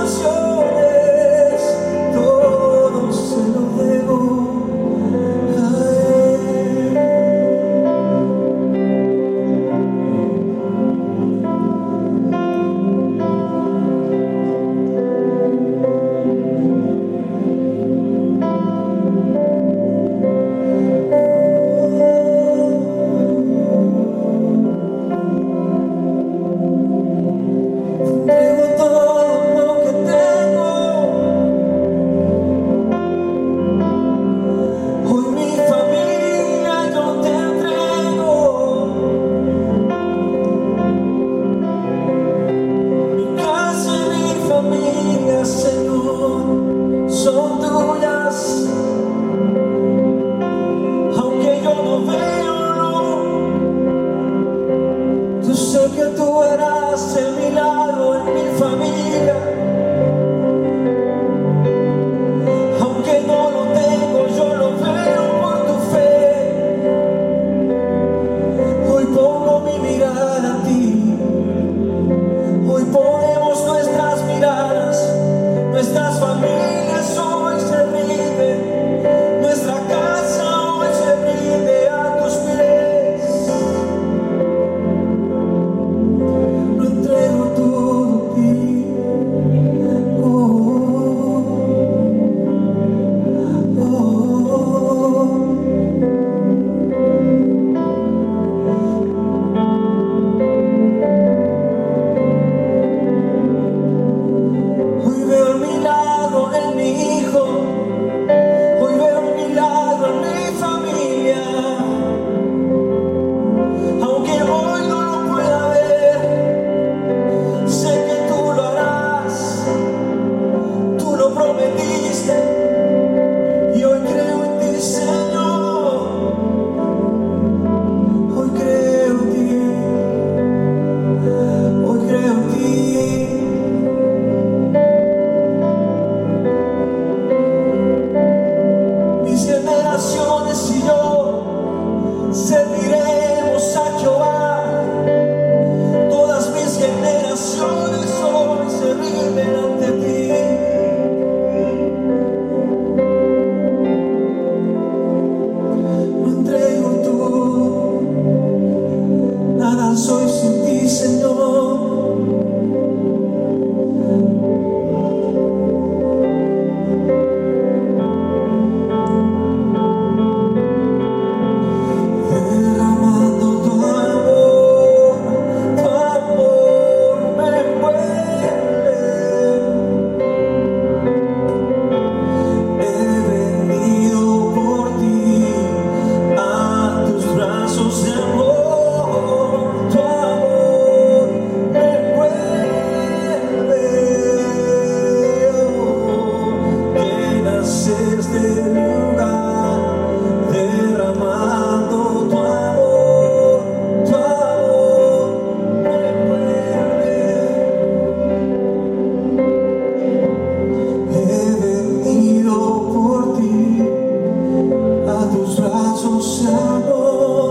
canciones, todo se lo debo a Él. Entrego todo lo que tengo. Hoy mi familia yo te entrego. Mi casa y mi familia, Señor, son tuyas. Aunque yo no veo luz, yo sé que tú harás el milagro en mi familia. Aunque no lo tengo, yo lo veo por tu fe. Hoy pongo mi mirada a ti. Hoy ponemos nuestras miradas. Nuestras familias hoy se rinden. Nuestra casa hoy se rinde a tus pies. Lo entrego todo a ti. Oh, oh, oh. Hoy veo el milagro en mi hijo. Hoy veo el milagro en mi familia. Aunque hoy no lo pueda ver, sé que tú lo harás. Tú lo prometiste y hoy creo en ti, Señor. Hoy creo en ti. Hoy creo en ti. Mis generaciones y yo serviremos a Jehová. Todas mis generaciones hoy se rinden ante ti. Lo entrego todo. Nada soy sin ti, Señor. Derramando tu amor, tu amor me envuelve. He venido por ti a tus brazos de amor. Tu amor me envuelve. Llenas este lugar, derramando tu amor, tu amor me envuelve. He venido por ti a tus brazos de amor.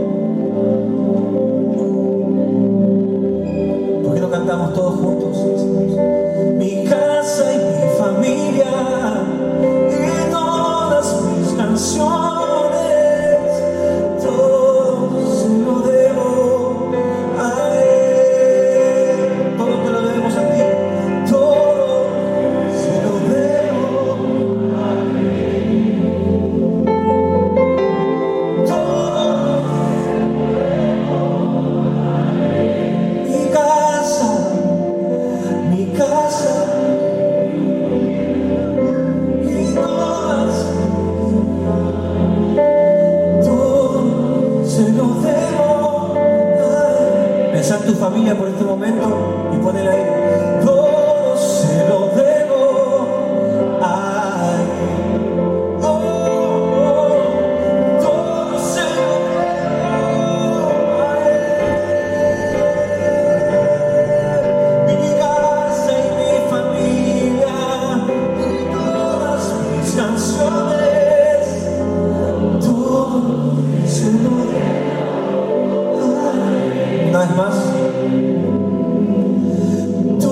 ¿Por qué no cantamos todos juntos? Mi casa y mi familia y todas mis canciones, todo se lo debo a Él. Todo te lo debemos a ti. Todo se lo debo a Él. Todo mi casa, mi casa y todas, todo se lo debo a Él. Pensá en tu familia por este momento y ponela ahí. Todo se lo debo a Él. Oh, oh, todo se lo debo a Él. Mi casa y mi familia y todas mis canciones, todo se lo debo a Él. Una vez más.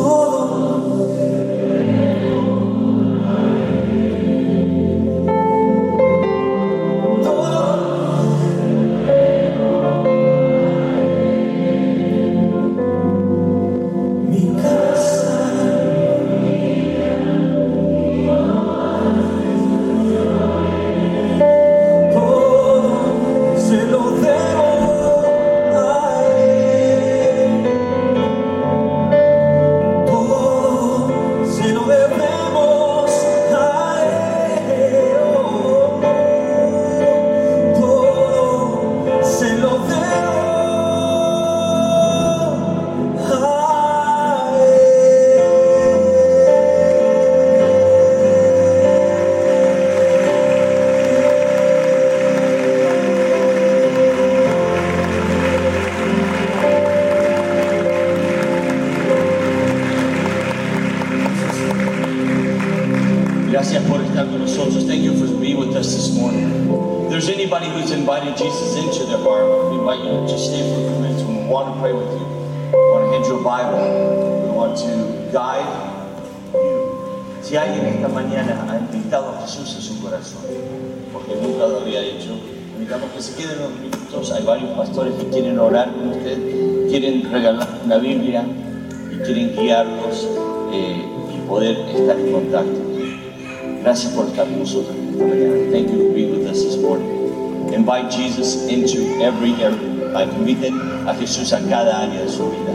Gracias por estar con nosotros. Thank you for being with us this morning. If there's anybody who's invited Jesus into their heart, we invite you to just stay for a few minutes. We want to pray with you. We want to hand you a Bible. We want to guide you. Si alguien esta mañana ha invitado a Jesús a su corazón, porque nunca lo había hecho, invitamos que se queden unos minutos. Hay varios pastores que quieren orar con usted, quieren regalar una Biblia y quieren guiarlos eh, y poder estar en contacto. Gracias por estar con nosotros esta mañana. Thank you for being with us this morning. Invite Jesus into every area. Inviten a Jesús a cada área de su vida.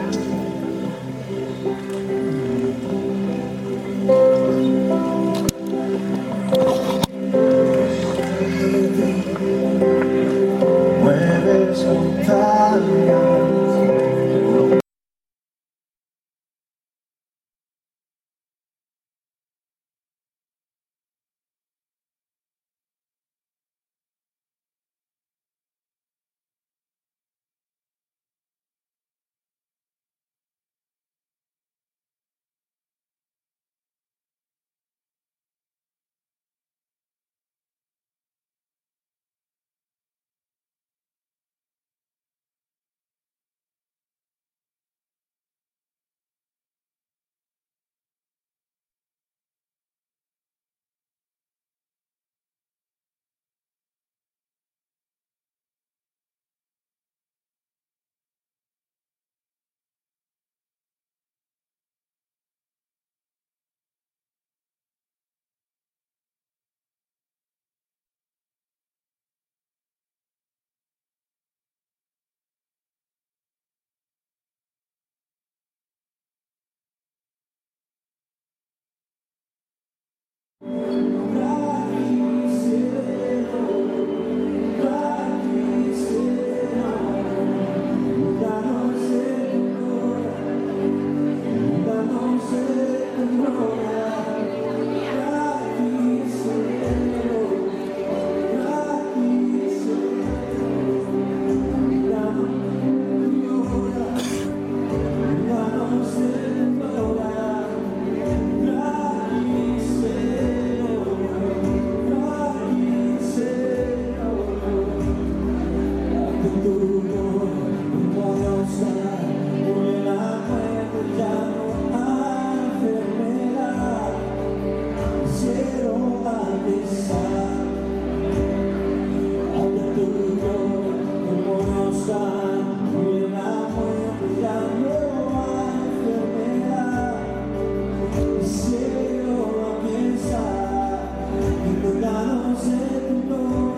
Mueves montañas. Cielo a pensar, y no sé tu nombre.